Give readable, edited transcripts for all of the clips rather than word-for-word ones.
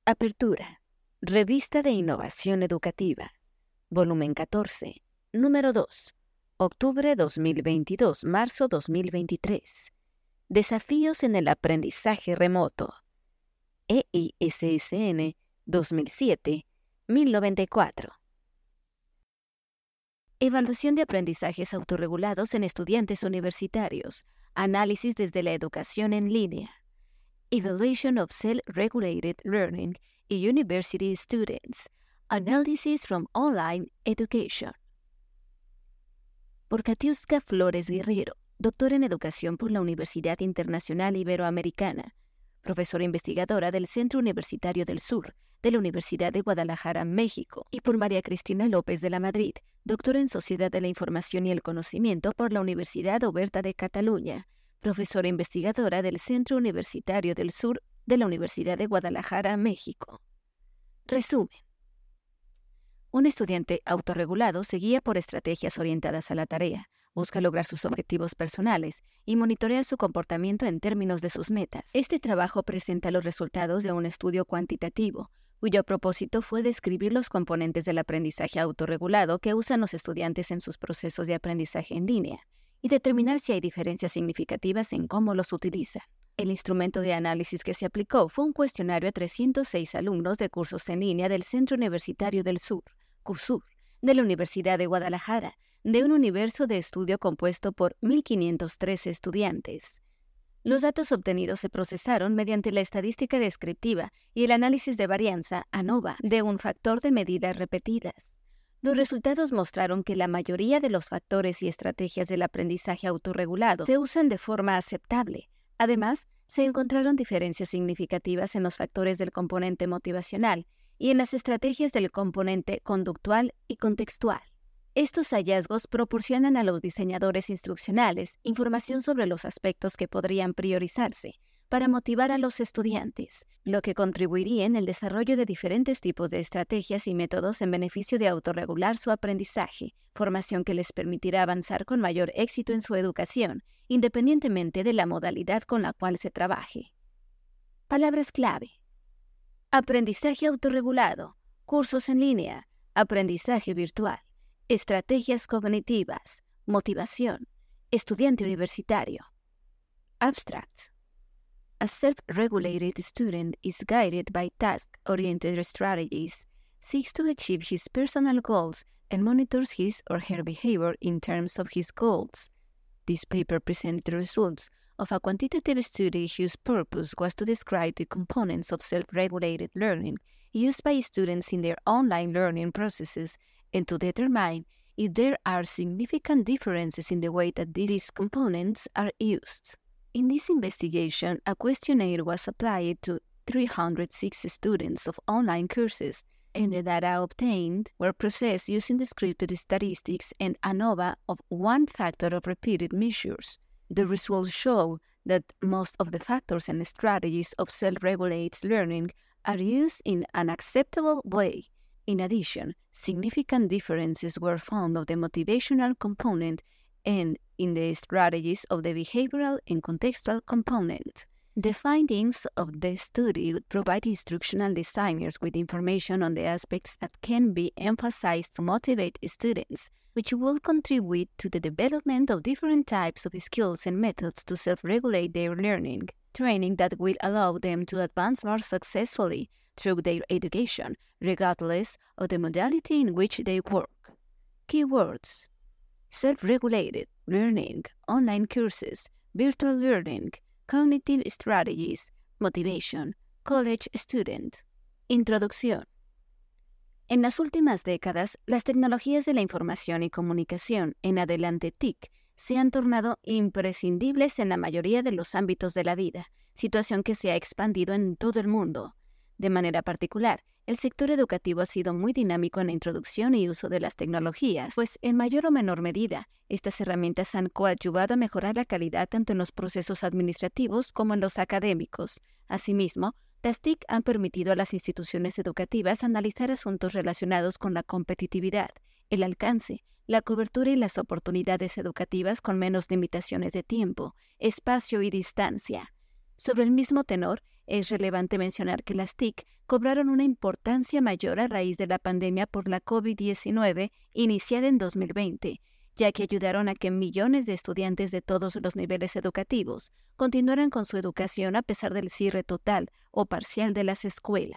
Apertura. Revista de Innovación Educativa. Volumen 14. Número 2. Octubre 2022, marzo 2023. Desafíos en el aprendizaje remoto. EISSN 2007-1094. Evaluación de aprendizajes autorregulados en estudiantes universitarios. Análisis desde la educación en línea. Evaluation of Self-Regulated Learning in University Students. Analysis from Online Education. Por Katiuska Flores Guerrero, doctora en Educación por la Universidad Internacional Iberoamericana, profesora investigadora del Centro Universitario del Sur, de la Universidad de Guadalajara, México, y por María Cristina López de la Madrid, doctora en Sociedad de la Información y el Conocimiento por la Universidad Oberta de Cataluña, profesora investigadora del Centro Universitario del Sur de la Universidad de Guadalajara, México. Resumen. Un estudiante autorregulado se guía por estrategias orientadas a la tarea, busca lograr sus objetivos personales y monitorea su comportamiento en términos de sus metas. Este trabajo presenta los resultados de un estudio cuantitativo, cuyo propósito fue describir los componentes del aprendizaje autorregulado que usan los estudiantes en sus procesos de aprendizaje en línea, y determinar si hay diferencias significativas en cómo los utilizan. El instrumento de análisis que se aplicó fue un cuestionario a 306 alumnos de cursos en línea del Centro Universitario del Sur, CUSUR, de la Universidad de Guadalajara, de un universo de estudio compuesto por 1.513 estudiantes. Los datos obtenidos se procesaron mediante la estadística descriptiva y el análisis de varianza, ANOVA, de un factor de medidas repetidas. Los resultados mostraron que la mayoría de los factores y estrategias del aprendizaje autorregulado se usan de forma aceptable. Además, se encontraron diferencias significativas en los factores del componente motivacional y en las estrategias del componente conductual y contextual. Estos hallazgos proporcionan a los diseñadores instruccionales información sobre los aspectos que podrían priorizarse para motivar a los estudiantes, lo que contribuiría en el desarrollo de diferentes tipos de estrategias y métodos en beneficio de autorregular su aprendizaje, formación que les permitirá avanzar con mayor éxito en su educación, independientemente de la modalidad con la cual se trabaje. Palabras clave: aprendizaje autorregulado, cursos en línea, aprendizaje virtual, estrategias cognitivas, motivación, estudiante universitario. Abstract. A self-regulated student is guided by task-oriented strategies, seeks to achieve his personal goals, and monitors his or her behavior in terms of his goals. This paper presents the results of a quantitative study whose purpose was to describe the components of self-regulated learning used by students in their online learning processes and to determine if there are significant differences in the way that these components are used. In this investigation, a questionnaire was applied to 306 students of online courses, and the data obtained were processed using descriptive statistics and ANOVA of one factor of repeated measures. The results show that most of the factors and strategies of self-regulated learning are used in an acceptable way. In addition, significant differences were found of the motivational component and in the strategies of the behavioral and contextual component. The findings of the study would provide instructional designers with information on the aspects that can be emphasized to motivate students, which will contribute to the development of different types of skills and methods to self-regulate their learning, training that will allow them to advance more successfully through their education, regardless of the modality in which they work. Keywords: self-regulated learning, online courses, virtual learning, cognitive strategies, motivation, college student. Introducción. En las últimas décadas, las tecnologías de la información y comunicación, en adelante TIC, se han tornado imprescindibles en la mayoría de los ámbitos de la vida, situación que se ha expandido en todo el mundo. De manera particular, el sector educativo ha sido muy dinámico en la introducción y uso de las tecnologías, pues en mayor o menor medida, estas herramientas han coadyuvado a mejorar la calidad tanto en los procesos administrativos como en los académicos. Asimismo, las TIC han permitido a las instituciones educativas analizar asuntos relacionados con la competitividad, el alcance, la cobertura y las oportunidades educativas con menos limitaciones de tiempo, espacio y distancia. Sobre el mismo tenor, Es relevante mencionar que las TIC cobraron una importancia mayor a raíz de la pandemia por la COVID-19 iniciada en 2020, ya que ayudaron a que millones de estudiantes de todos los niveles educativos continuaran con su educación a pesar del cierre total o parcial de las escuelas.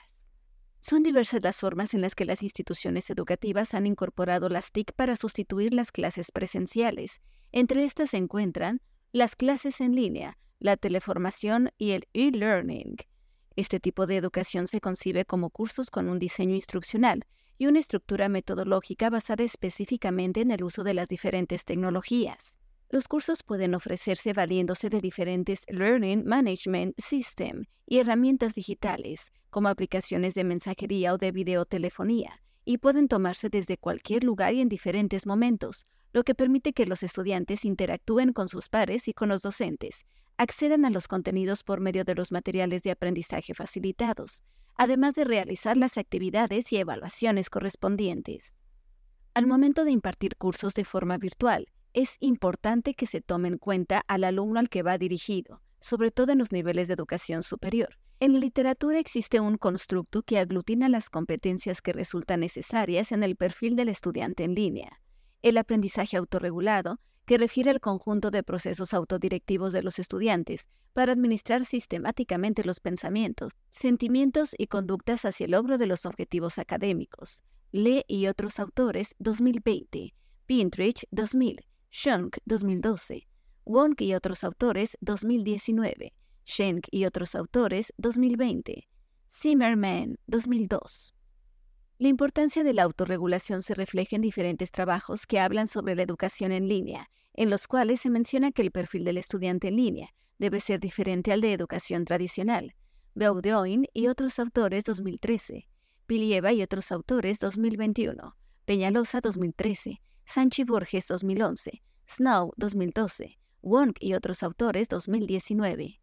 Son diversas las formas en las que las instituciones educativas han incorporado las TIC para sustituir las clases presenciales. Entre estas se encuentran las clases en línea, la teleformación y el e-learning. Este tipo de educación se concibe como cursos con un diseño instruccional y una estructura metodológica basada específicamente en el uso de las diferentes tecnologías. Los cursos pueden ofrecerse valiéndose de diferentes Learning Management System y herramientas digitales, como aplicaciones de mensajería o de videotelefonía, y pueden tomarse desde cualquier lugar y en diferentes momentos, lo que permite que los estudiantes interactúen con sus pares y con los docentes, accedan a los contenidos por medio de los materiales de aprendizaje facilitados, además de realizar las actividades y evaluaciones correspondientes. Al momento de impartir cursos de forma virtual, es importante que se tome en cuenta al alumno al que va dirigido, sobre todo en los niveles de educación superior. En la literatura existe un constructo que aglutina las competencias que resultan necesarias en el perfil del estudiante en línea. El aprendizaje autorregulado, que refiere al conjunto de procesos autodirectivos de los estudiantes para administrar sistemáticamente los pensamientos, sentimientos y conductas hacia el logro de los objetivos académicos. Lee y otros autores, 2020. Pintrich, 2000. Schenck, 2012. Wong y otros autores, 2019. Schenck y otros autores, 2020. Zimmerman, 2002. La importancia de la autorregulación se refleja en diferentes trabajos que hablan sobre la educación en línea, en los cuales se menciona que el perfil del estudiante en línea debe ser diferente al de educación tradicional. Beaudoin y otros autores, 2013. Pilieva y otros autores, 2021. Peñalosa, 2013. Sanchi Borges, 2011. Snow, 2012. Wong y otros autores, 2019.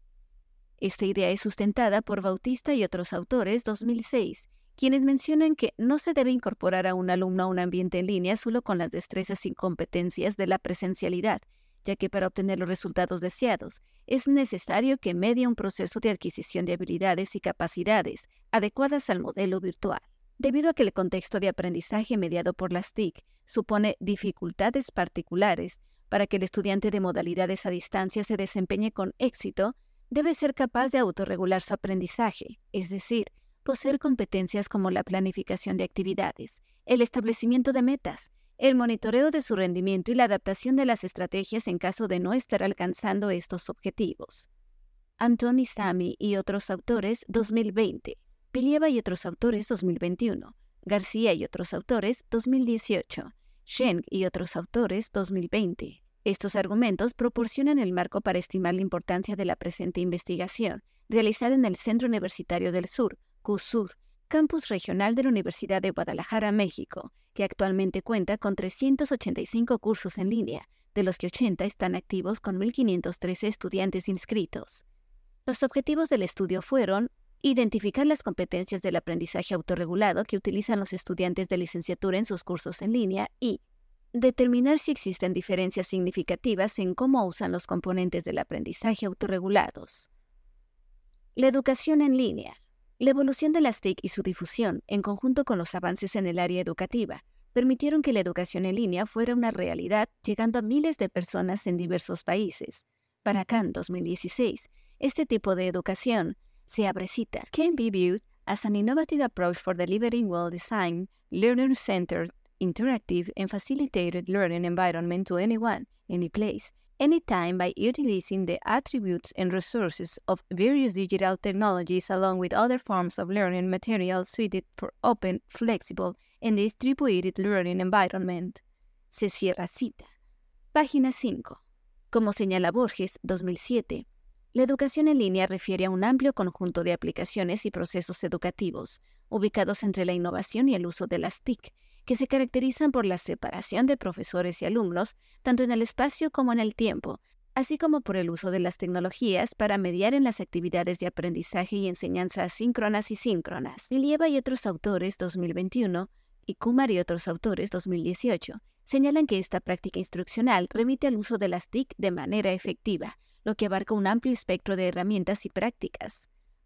Esta idea es sustentada por Bautista y otros autores, 2006, quienes mencionan que no se debe incorporar a un alumno a un ambiente en línea solo con las destrezas y competencias de la presencialidad, ya que para obtener los resultados deseados es necesario que medie un proceso de adquisición de habilidades y capacidades adecuadas al modelo virtual. Debido a que el contexto de aprendizaje mediado por las TIC supone dificultades particulares para que el estudiante de modalidades a distancia se desempeñe con éxito, debe ser capaz de autorregular su aprendizaje, es decir, poseer competencias como la planificación de actividades, el establecimiento de metas, el monitoreo de su rendimiento y la adaptación de las estrategias en caso de no estar alcanzando estos objetivos. Antoni Sami y otros autores, 2020. Pilieva y otros autores, 2021. García y otros autores, 2018. Schenck y otros autores, 2020. Estos argumentos proporcionan el marco para estimar la importancia de la presente investigación, realizada en el Centro Universitario del Sur, CUSUR, campus regional de la Universidad de Guadalajara, México, que actualmente cuenta con 385 cursos en línea, de los que 80 están activos con 1.513 estudiantes inscritos. Los objetivos del estudio fueron identificar las competencias del aprendizaje autorregulado que utilizan los estudiantes de licenciatura en sus cursos en línea y determinar si existen diferencias significativas en cómo usan los componentes del aprendizaje autorregulados. La educación en línea. La evolución de las TIC y su difusión, en conjunto con los avances en el área educativa, permitieron que la educación en línea fuera una realidad, llegando a miles de personas en diversos países. Para Khan, 2016, este tipo de educación se abre cita. Can be viewed as an innovative approach for delivering well-designed, learner-centered, interactive, and facilitated learning environment to anyone, any place, anytime by utilizing the attributes and resources of various digital technologies along with other forms of learning materials suited for open, flexible, and distributed learning environment. Se cierra cita. Página 5. Como señala Borges, 2007, la educación en línea refiere a un amplio conjunto de aplicaciones y procesos educativos, ubicados entre la innovación y el uso de las TIC, que se caracterizan por la separación de profesores y alumnos, tanto en el espacio como en el tiempo, así como por el uso de las tecnologías para mediar en las actividades de aprendizaje y enseñanza asíncronas y síncronas. Pilieva y otros autores, 2021, y Kumar y otros autores, 2018, señalan que esta práctica instruccional remite al uso de las TIC de manera efectiva, lo que abarca un amplio espectro de herramientas y prácticas.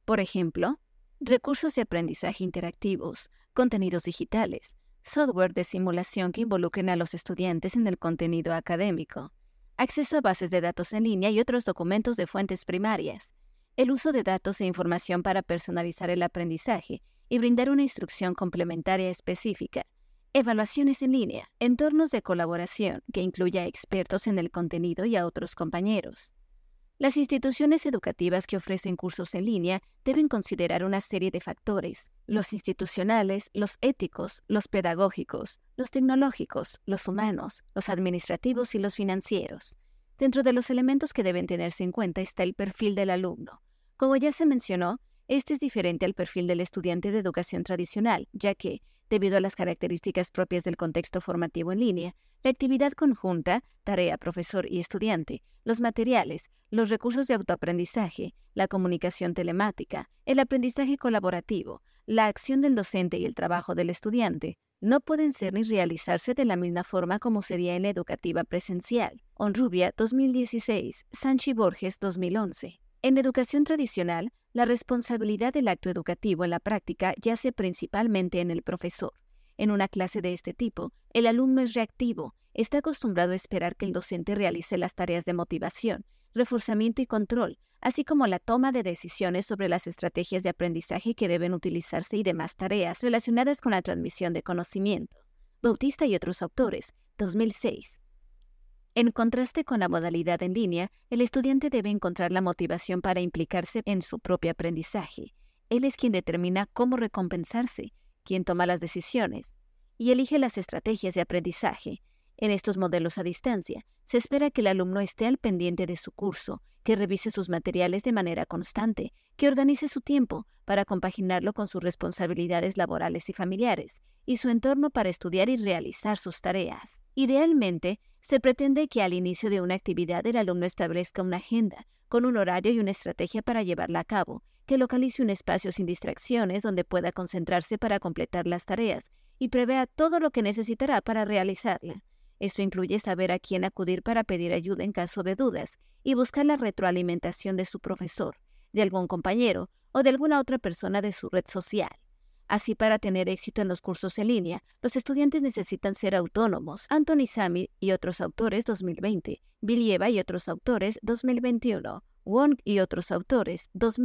Por ejemplo, recursos de aprendizaje interactivos, contenidos digitales, software de simulación que involucren a los estudiantes en el contenido académico, acceso a bases de datos en línea y otros documentos de fuentes primarias, el uso de datos e información para personalizar el aprendizaje y brindar una instrucción complementaria específica, evaluaciones en línea, entornos de colaboración que incluya a expertos en el contenido y a otros compañeros. Las instituciones educativas que ofrecen cursos en línea deben considerar una serie de factores: los institucionales, los éticos, los pedagógicos, los tecnológicos, los humanos, los administrativos y los financieros. Dentro de los elementos que deben tenerse en cuenta está el perfil del alumno. Como ya se mencionó, este es diferente al perfil del estudiante de educación tradicional, ya que, debido a las características propias del contexto formativo en línea, la actividad conjunta, tarea, profesor y estudiante, los materiales, los recursos de autoaprendizaje, la comunicación telemática, el aprendizaje colaborativo, la acción del docente y el trabajo del estudiante, no pueden ser ni realizarse de la misma forma como sería en la educativa presencial. Honrubia, 2016, Sanchi Borges, 2011. En educación tradicional, la responsabilidad del acto educativo en la práctica yace principalmente en el profesor. En una clase de este tipo, el alumno es reactivo, está acostumbrado a esperar que el docente realice las tareas de motivación, reforzamiento y control, así como la toma de decisiones sobre las estrategias de aprendizaje que deben utilizarse y demás tareas relacionadas con la transmisión de conocimiento. Bautista y otros autores, 2006. En contraste con la modalidad en línea, el estudiante debe encontrar la motivación para implicarse en su propio aprendizaje. Él es quien determina cómo recompensarse, quien toma las decisiones y elige las estrategias de aprendizaje. En estos modelos a distancia, se espera que el alumno esté al pendiente de su curso, que revise sus materiales de manera constante, que organice su tiempo para compaginarlo con sus responsabilidades laborales y familiares, y su entorno para estudiar y realizar sus tareas. Idealmente, se pretende que al inicio de una actividad el alumno establezca una agenda, con un horario y una estrategia para llevarla a cabo, que localice un espacio sin distracciones donde pueda concentrarse para completar las tareas y prevea todo lo que necesitará para realizarla. Esto incluye saber a quién acudir para pedir ayuda en caso de dudas y buscar la retroalimentación de su profesor, de algún compañero o de alguna otra persona de su red social. Así, para tener éxito en los cursos en línea, los estudiantes necesitan ser autónomos. Anthony Sami y otros autores, 2020. Vilieva y otros autores, 2021. Wong y otros autores,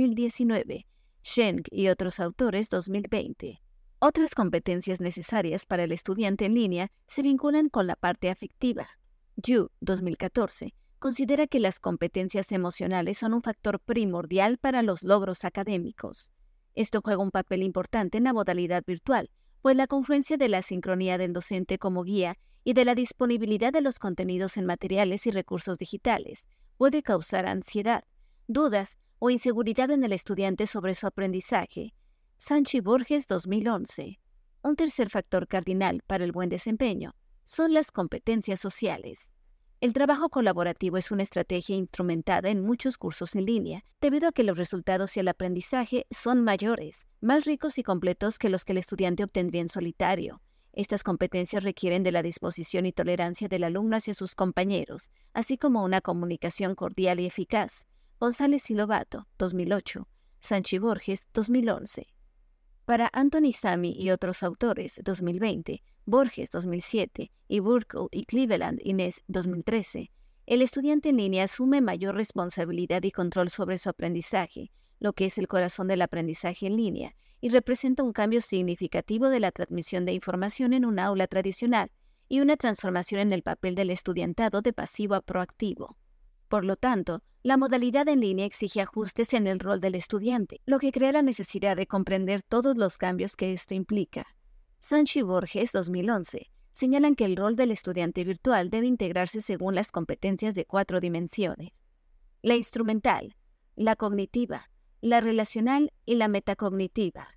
2019. Sheng y otros autores, 2020. Otras competencias necesarias para el estudiante en línea se vinculan con la parte afectiva. Yu, 2014, considera que las competencias emocionales son un factor primordial para los logros académicos. Esto juega un papel importante en la modalidad virtual, pues la confluencia de la sincronía del docente como guía y de la disponibilidad de los contenidos en materiales y recursos digitales puede causar ansiedad, dudas o inseguridad en el estudiante sobre su aprendizaje. Sanchi Borges, 2011. Un tercer factor cardinal para el buen desempeño son las competencias sociales. El trabajo colaborativo es una estrategia instrumentada en muchos cursos en línea, debido a que los resultados y el aprendizaje son mayores, más ricos y completos que los que el estudiante obtendría en solitario. Estas competencias requieren de la disposición y tolerancia del alumno hacia sus compañeros, así como una comunicación cordial y eficaz. González y Lobato, 2008. Sanchi Borges, 2011. Para Anthony Sami y otros autores, 2020, Borges, 2007, y Burkle y Cleveland, Inés, 2013, el estudiante en línea asume mayor responsabilidad y control sobre su aprendizaje, lo que es el corazón del aprendizaje en línea, y representa un cambio significativo de la transmisión de información en un aula tradicional y una transformación en el papel del estudiantado de pasivo a proactivo. Por lo tanto, la modalidad en línea exige ajustes en el rol del estudiante, lo que crea la necesidad de comprender todos los cambios que esto implica. Sanchi Borges, 2011, señalan que el rol del estudiante virtual debe integrarse según las competencias de 4 dimensiones: la instrumental, la cognitiva, la relacional y la metacognitiva.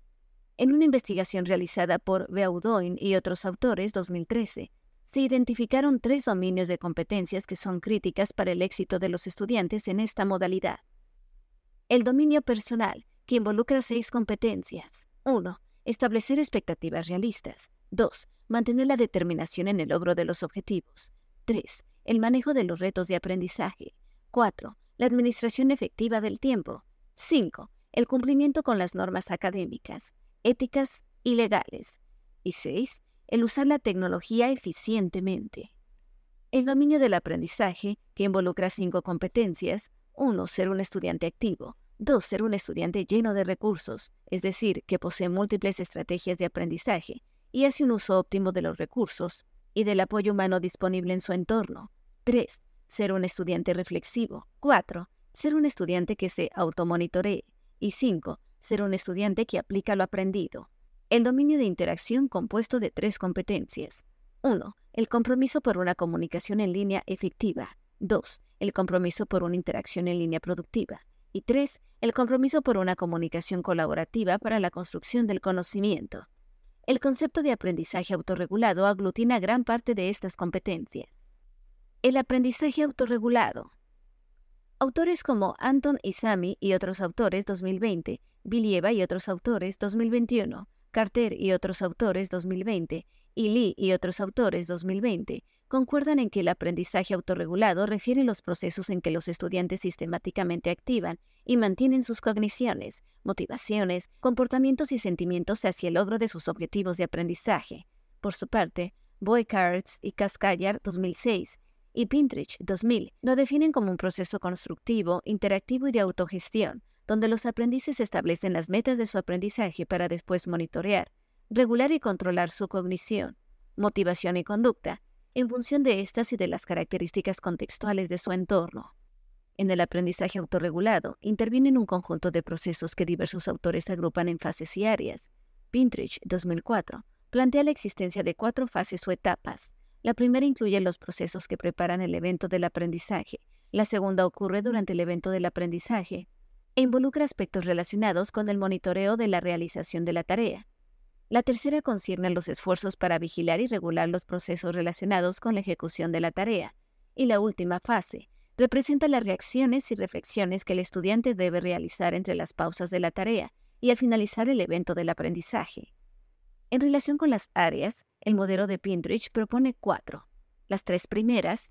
En una investigación realizada por Beaudoin y otros autores, 2013, se identificaron 3 dominios de competencias que son críticas para el éxito de los estudiantes en esta modalidad. El dominio personal, que involucra 6 competencias. 1. Establecer expectativas realistas. 2. Mantener la determinación en el logro de los objetivos. 3. El manejo de los retos de aprendizaje. 4. La administración efectiva del tiempo. 5. el cumplimiento con las normas académicas, éticas y legales. Y 6. El usar la tecnología eficientemente. El dominio del aprendizaje, que involucra 5 competencias: 1. Ser un estudiante activo. 2. Ser un estudiante lleno de recursos, es decir, que posee múltiples estrategias de aprendizaje y hace un uso óptimo de los recursos y del apoyo humano disponible en su entorno. 3. Ser un estudiante reflexivo. 4. Ser un estudiante que se automonitoree. Y 5. Ser un estudiante que aplica lo aprendido. El dominio de interacción, compuesto de 3 competencias. 1. El compromiso por una comunicación en línea efectiva. 2. El compromiso por una interacción en línea productiva. Y 3. El compromiso por una comunicación colaborativa para la construcción del conocimiento. El concepto de aprendizaje autorregulado aglutina gran parte de estas competencias. El aprendizaje autorregulado. Autores como Anton Izami y otros autores 2020, Vilieva y otros autores 2021, Carter y otros autores 2020, y Lee y otros autores 2020, concuerdan en que el aprendizaje autorregulado refiere los procesos en que los estudiantes sistemáticamente activan y mantienen sus cogniciones, motivaciones, comportamientos y sentimientos hacia el logro de sus objetivos de aprendizaje. Por su parte, Boycards y Cascallar 2006 y Pintrich 2000 lo definen como un proceso constructivo, interactivo y de autogestión, donde los aprendices establecen las metas de su aprendizaje para después monitorear, regular y controlar su cognición, motivación y conducta, en función de estas y de las características contextuales de su entorno. En el aprendizaje autorregulado intervienen un conjunto de procesos que diversos autores agrupan en fases y áreas. Pintrich, 2004, plantea la existencia de 4 fases o etapas. La primera incluye los procesos que preparan el evento del aprendizaje. La segunda ocurre durante el evento del aprendizaje e involucra aspectos relacionados con el monitoreo de la realización de la tarea. La tercera concierne los esfuerzos para vigilar y regular los procesos relacionados con la ejecución de la tarea. Y la última fase representa las reacciones y reflexiones que el estudiante debe realizar entre las pausas de la tarea y al finalizar el evento del aprendizaje. En relación con las áreas, el modelo de Pintrich propone 4. Las 3 primeras,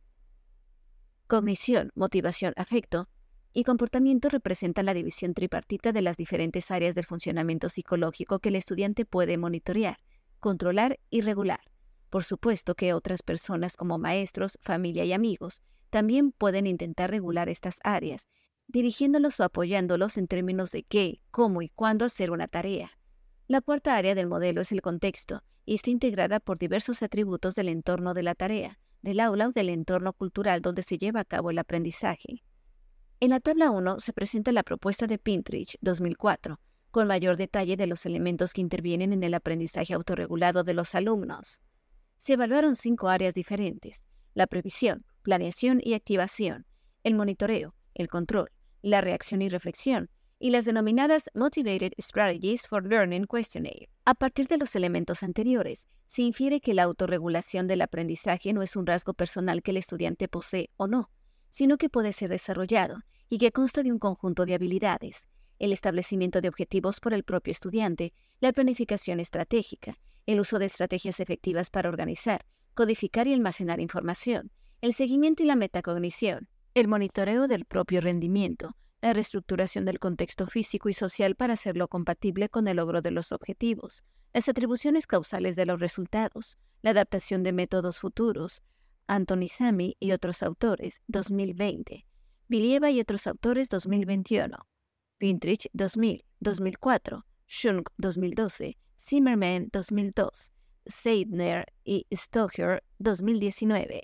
cognición, motivación, afecto, y comportamiento, representan la división tripartita de las diferentes áreas del funcionamiento psicológico que el estudiante puede monitorear, controlar y regular. Por supuesto que otras personas como maestros, familia y amigos también pueden intentar regular estas áreas, dirigiéndolos o apoyándolos en términos de qué, cómo y cuándo hacer una tarea. La cuarta área del modelo es el contexto y está integrada por diversos atributos del entorno de la tarea, del aula o del entorno cultural donde se lleva a cabo el aprendizaje. En la tabla 1 se presenta la propuesta de Pintrich, 2004, con mayor detalle de los elementos que intervienen en el aprendizaje autorregulado de los alumnos. Se evaluaron 5 áreas diferentes: la previsión, planeación y activación, el monitoreo, el control, la reacción y reflexión, y las denominadas Motivated Strategies for Learning Questionnaire. A partir de los elementos anteriores, se infiere que la autorregulación del aprendizaje no es un rasgo personal que el estudiante posee o no, sino que puede ser desarrollado y que consta de un conjunto de habilidades: el establecimiento de objetivos por el propio estudiante, la planificación estratégica, el uso de estrategias efectivas para organizar, codificar y almacenar información, el seguimiento y la metacognición, el monitoreo del propio rendimiento, la reestructuración del contexto físico y social para hacerlo compatible con el logro de los objetivos, las atribuciones causales de los resultados, la adaptación de métodos futuros. Anton Izami y otros autores, 2020. Vilieva y otros autores, 2021. Pintrich, 2000, 2004. Schunk, 2012. Zimmerman, 2002. Seidner y Stocher, 2019.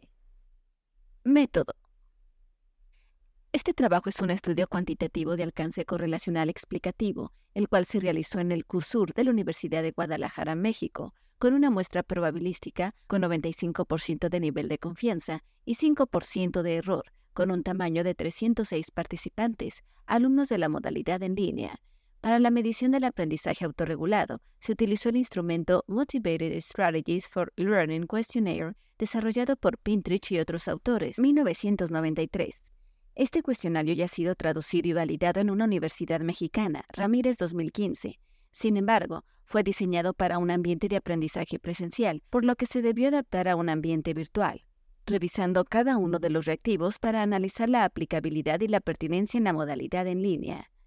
Método. Este trabajo es un estudio cuantitativo de alcance correlacional explicativo, el cual se realizó en el CUSUR de la Universidad de Guadalajara, México, con una muestra probabilística con 95% de nivel de confianza y 5% de error, con un tamaño de 306 participantes, alumnos de la modalidad en línea. Para la medición del aprendizaje autorregulado, se utilizó el instrumento Motivated Strategies for Learning Questionnaire, desarrollado por Pintrich y otros autores, 1993. Este cuestionario ya ha sido traducido y validado en una universidad mexicana, Ramírez 2015. Sin embargo, fue diseñado para un ambiente de aprendizaje presencial, por lo que se debió adaptar a un ambiente virtual, revisando cada uno de los reactivos para analizar la aplicabilidad y la pertinencia en la modalidad en línea.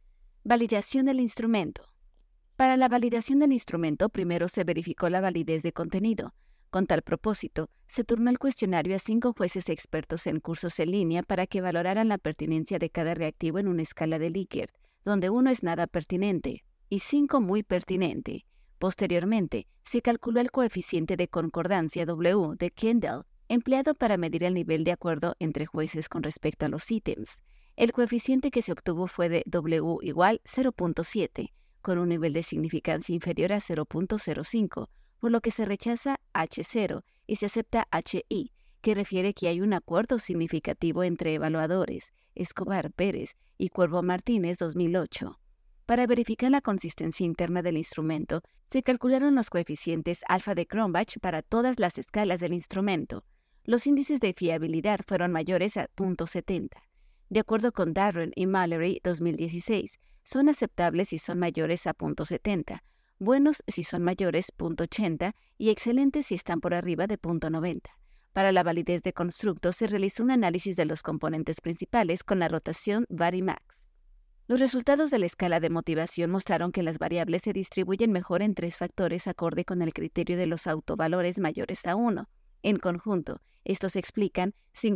Validación del instrumento. Para la validación del instrumento, primero se verificó la validez de contenido. Con tal propósito, se turnó el cuestionario a 5 jueces expertos en cursos en línea para que valoraran la pertinencia de cada reactivo en una escala de Likert, donde 1 es nada pertinente y 5 muy pertinente. Posteriormente, se calculó el coeficiente de concordancia W de Kendall, empleado para medir el nivel de acuerdo entre jueces con respecto a los ítems. El coeficiente que se obtuvo fue de W igual 0.7, con un nivel de significancia inferior a 0.05, por lo que se rechaza H0 y se acepta HI, que refiere que hay un acuerdo significativo entre evaluadores, Escobar Pérez y Cuervo Martínez 2008. Para verificar la consistencia interna del instrumento, se calcularon los coeficientes alfa de Cronbach para todas las escalas del instrumento. Los índices de fiabilidad fueron mayores a 0.70. De acuerdo con Darren y Mallory 2016, son aceptables si son mayores a 0.70, buenos si son mayores 0.80 y excelentes si están por arriba de 0.90. Para la validez de constructo se realizó un análisis de los componentes principales con la rotación Varimax. Los resultados de la escala de motivación mostraron que las variables se distribuyen mejor en 3 factores acorde con el criterio de los autovalores mayores a 1. En conjunto, estos explican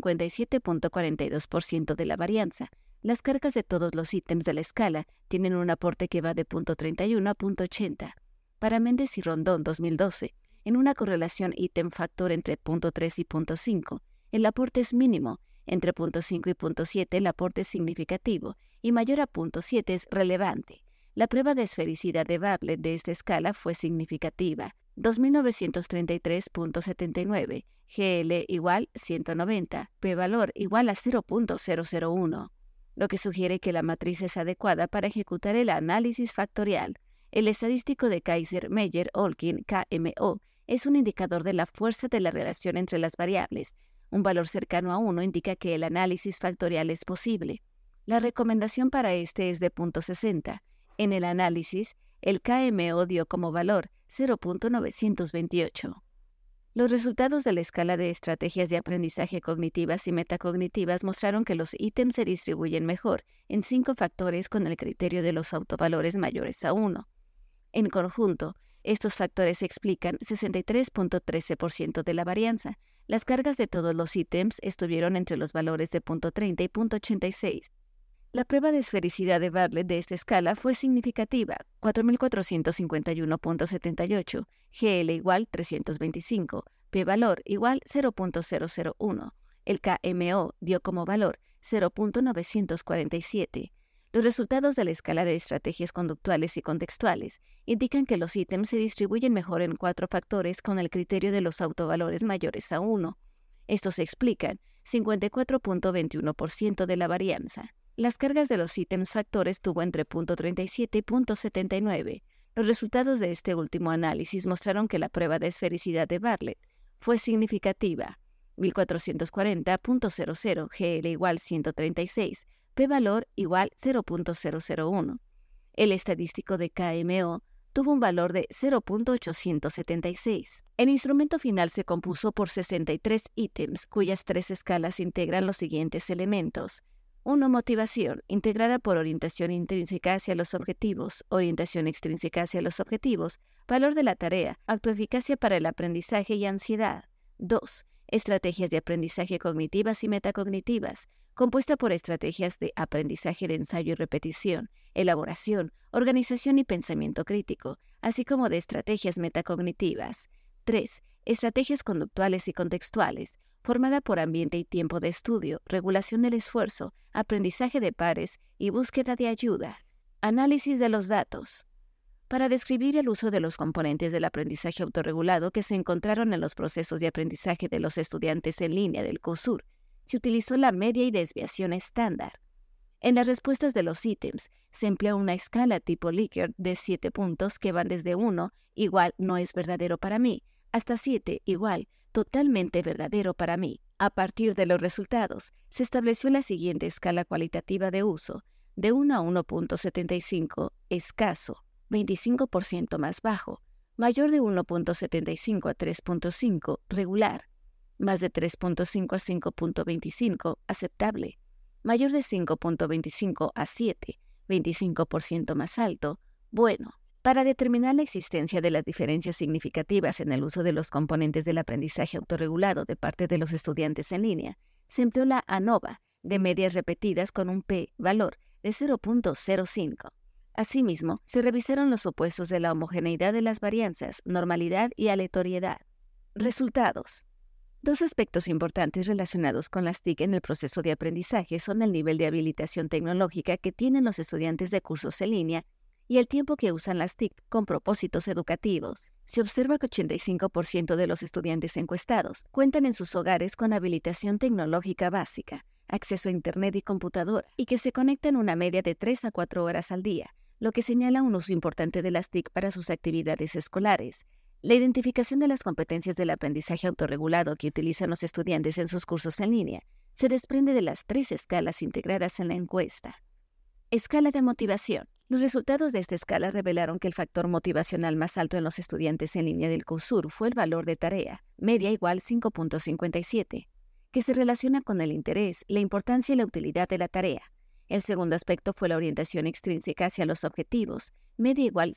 57.42% de la varianza. Las cargas de todos los ítems de la escala tienen un aporte que va de 0.31 a 0.80. Para Méndez y Rondón 2012, en una correlación ítem-factor entre 0.3 y 0.5, el aporte es mínimo. Entre 0.5 y 0.7 el aporte es significativo y mayor a 0.7 es relevante. La prueba de esfericidad de Bartlett de esta escala fue significativa, 2933.79, GL igual 190, p-valor igual a 0.001, lo que sugiere que la matriz es adecuada para ejecutar el análisis factorial. El estadístico de Kaiser-Meyer-Olkin, KMO, es un indicador de la fuerza de la relación entre las variables. Un valor cercano a 1 indica que el análisis factorial es posible. La recomendación para este es de 0.60. En el análisis, el KMO dio como valor 0.928. Los resultados de la escala de estrategias de aprendizaje cognitivas y metacognitivas mostraron que los ítems se distribuyen mejor en 5 factores con el criterio de los autovalores mayores a 1. En conjunto, estos factores explican 63.13% de la varianza. Las cargas de todos los ítems estuvieron entre los valores de 0.30 y 0.86. La prueba de esfericidad de Bartlett de esta escala fue significativa, 4.451.78, GL igual 325, p-valor igual 0.001. El KMO dio como valor 0.947. Los resultados de la escala de estrategias conductuales y contextuales indican que los ítems se distribuyen mejor en 4 factores con el criterio de los autovalores mayores a 1. Estos explican 54.21% de la varianza. Las cargas de los ítems factores tuvo entre 0.37 y 0.79. Los resultados de este último análisis mostraron que la prueba de esfericidad de Bartlett fue significativa, 1440.00, GL igual 136, p-valor igual 0.001. El estadístico de KMO tuvo un valor de 0.876. El instrumento final se compuso por 63 ítems, cuyas 3 escalas integran los siguientes elementos. 1. Motivación, integrada por orientación intrínseca hacia los objetivos, orientación extrínseca hacia los objetivos, valor de la tarea, autoeficacia para el aprendizaje y ansiedad. 2. Estrategias de aprendizaje cognitivas y metacognitivas, compuesta por estrategias de aprendizaje de ensayo y repetición, elaboración, organización y pensamiento crítico, así como de estrategias metacognitivas. 3. Estrategias conductuales y contextuales, formada por ambiente y tiempo de estudio, regulación del esfuerzo, aprendizaje de pares y búsqueda de ayuda. Análisis de los datos. Para describir el uso de los componentes del aprendizaje autorregulado que se encontraron en los procesos de aprendizaje de los estudiantes en línea del COSUR, se utilizó la media y desviación estándar. En las respuestas de los ítems, se empleó una escala tipo Likert de 7 puntos que van desde 1, igual no es verdadero para mí, hasta 7, igual totalmente verdadero para mí. A partir de los resultados, se estableció la siguiente escala cualitativa de uso, de 1 a 1.75, escaso, 25% más bajo, mayor de 1.75 a 3.5, regular, más de 3.5 a 5.25, aceptable, mayor de 5.25 a 7, 25% más alto, bueno. Para determinar la existencia de las diferencias significativas en el uso de los componentes del aprendizaje autorregulado de parte de los estudiantes en línea, se empleó la ANOVA de medias repetidas con un p-valor de 0.05. Asimismo, se revisaron los supuestos de la homogeneidad de las varianzas, normalidad y aleatoriedad. Resultados. Dos aspectos importantes relacionados con las TIC en el proceso de aprendizaje son el nivel de habilitación tecnológica que tienen los estudiantes de cursos en línea y el tiempo que usan las TIC con propósitos educativos. Se observa que 85% de los estudiantes encuestados cuentan en sus hogares con habilitación tecnológica básica, acceso a Internet y computadora, y que se conectan una media de 3 a 4 horas al día, lo que señala un uso importante de las TIC para sus actividades escolares. La identificación de las competencias del aprendizaje autorregulado que utilizan los estudiantes en sus cursos en línea se desprende de las 3 escalas integradas en la encuesta. Escala de motivación. Los resultados de esta escala revelaron que el factor motivacional más alto en los estudiantes en línea del CUSUR fue el valor de tarea, media igual 5.57, que se relaciona con el interés, la importancia y la utilidad de la tarea. El segundo aspecto fue la orientación extrínseca hacia los objetivos, media igual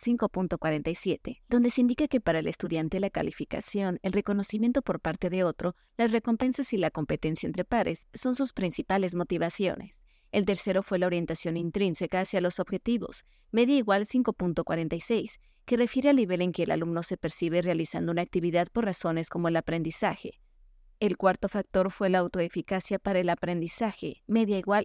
5.47, donde se indica que para el estudiante la calificación, el reconocimiento por parte de otro, las recompensas y la competencia entre pares son sus principales motivaciones. El tercero fue la orientación intrínseca hacia los objetivos, media igual 5.46, que refiere al nivel en que el alumno se percibe realizando una actividad por razones como el aprendizaje. El cuarto factor fue la autoeficacia para el aprendizaje, media igual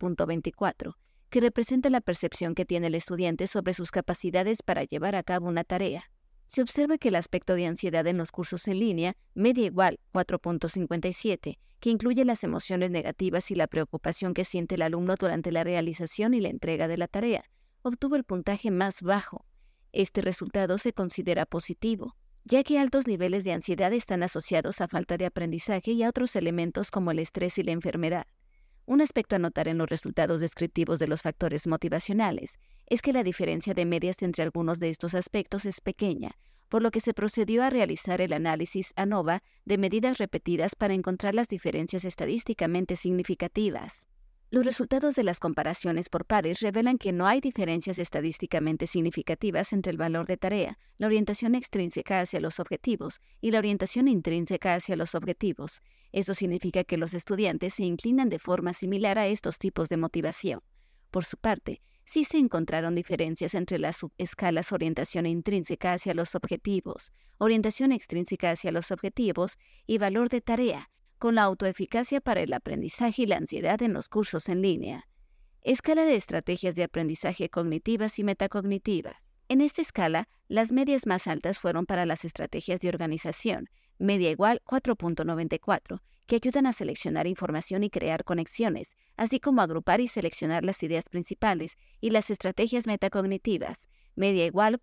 5.24, que representa la percepción que tiene el estudiante sobre sus capacidades para llevar a cabo una tarea. Se observa que el aspecto de ansiedad en los cursos en línea, media igual 4.57, que incluye las emociones negativas y la preocupación que siente el alumno durante la realización y la entrega de la tarea, obtuvo el puntaje más bajo. Este resultado se considera positivo, ya que altos niveles de ansiedad están asociados a falta de aprendizaje y a otros elementos como el estrés y la enfermedad. Un aspecto a notar en los resultados descriptivos de los factores motivacionales es que la diferencia de medias entre algunos de estos aspectos es pequeña, por lo que se procedió a realizar el análisis ANOVA de medidas repetidas para encontrar las diferencias estadísticamente significativas. Los resultados de las comparaciones por pares revelan que no hay diferencias estadísticamente significativas entre el valor de tarea, la orientación extrínseca hacia los objetivos y la orientación intrínseca hacia los objetivos. Eso significa que los estudiantes se inclinan de forma similar a estos tipos de motivación. Por su parte, sí se encontraron diferencias entre las subescalas orientación intrínseca hacia los objetivos, orientación extrínseca hacia los objetivos y valor de tarea, con la autoeficacia para el aprendizaje y la ansiedad en los cursos en línea. Escala de estrategias de aprendizaje cognitivas y metacognitivas. En esta escala, las medias más altas fueron para las estrategias de organización, media igual 4.94, que ayudan a seleccionar información y crear conexiones, así como agrupar y seleccionar las ideas principales, y las estrategias metacognitivas, media igual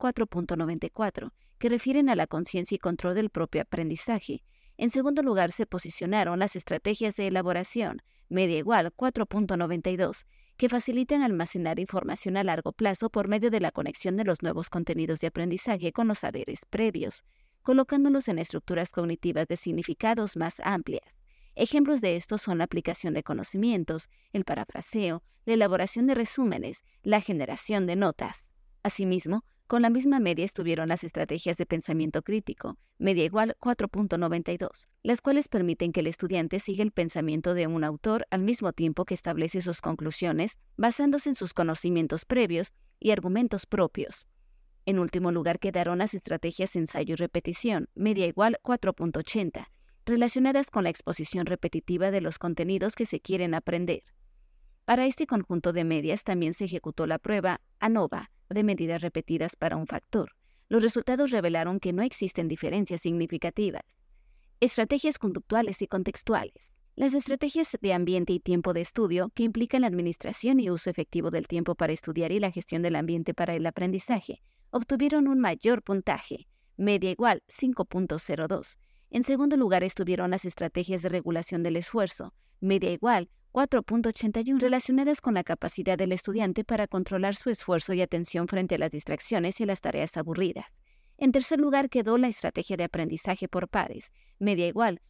4.94, que refieren a la conciencia y control del propio aprendizaje. En segundo lugar se posicionaron las estrategias de elaboración, media igual 4.92, que facilitan almacenar información a largo plazo por medio de la conexión de los nuevos contenidos de aprendizaje con los saberes previos, colocándolos en estructuras cognitivas de significados más amplias. Ejemplos de esto son la aplicación de conocimientos, el parafraseo, la elaboración de resúmenes, la generación de notas. Asimismo, con la misma media estuvieron las estrategias de pensamiento crítico, media igual 4.92, las cuales permiten que el estudiante siga el pensamiento de un autor al mismo tiempo que establece sus conclusiones basándose en sus conocimientos previos y argumentos propios. En último lugar quedaron las estrategias ensayo y repetición, media igual 4.80, relacionadas con la exposición repetitiva de los contenidos que se quieren aprender. Para este conjunto de medias también se ejecutó la prueba ANOVA, de medidas repetidas para un factor. Los resultados revelaron que no existen diferencias significativas. Estrategias conductuales y contextuales. Las estrategias de ambiente y tiempo de estudio, que implican la administración y uso efectivo del tiempo para estudiar y la gestión del ambiente para el aprendizaje, obtuvieron un mayor puntaje, media igual 5.02. En segundo lugar estuvieron las estrategias de regulación del esfuerzo, media igual 4.81, relacionadas con la capacidad del estudiante para controlar su esfuerzo y atención frente a las distracciones y las tareas aburridas. En tercer lugar quedó la estrategia de aprendizaje por pares, media igual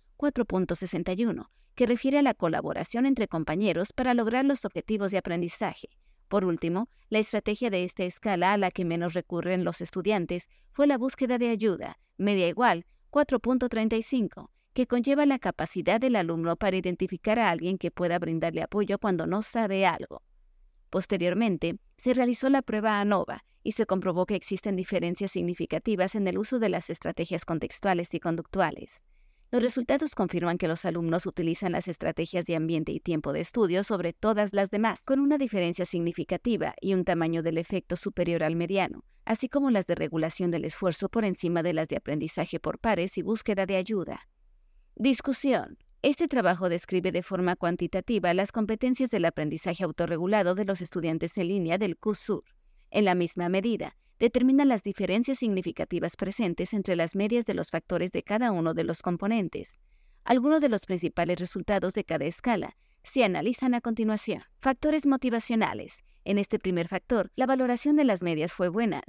4.61, que refiere a la colaboración entre compañeros para lograr los objetivos de aprendizaje. Por último, la estrategia de esta escala a la que menos recurren los estudiantes fue la búsqueda de ayuda, media igual 4.35, que conlleva la capacidad del alumno para identificar a alguien que pueda brindarle apoyo cuando no sabe algo. Posteriormente, se realizó la prueba ANOVA y se comprobó que existen diferencias significativas en el uso de las estrategias contextuales y conductuales. Los resultados confirman que los alumnos utilizan las estrategias de ambiente y tiempo de estudio sobre todas las demás, con una diferencia significativa y un tamaño del efecto superior al mediano, así como las de regulación del esfuerzo por encima de las de aprendizaje por pares y búsqueda de ayuda. Discusión. Este trabajo describe de forma cuantitativa las competencias del aprendizaje autorregulado de los estudiantes en línea del CUSUR. En la misma medida, determina las diferencias significativas presentes entre las medias de los factores de cada uno de los componentes. Algunos de los principales resultados de cada escala se analizan a continuación. Factores motivacionales. En este primer factor, la valoración de las medias fue buena,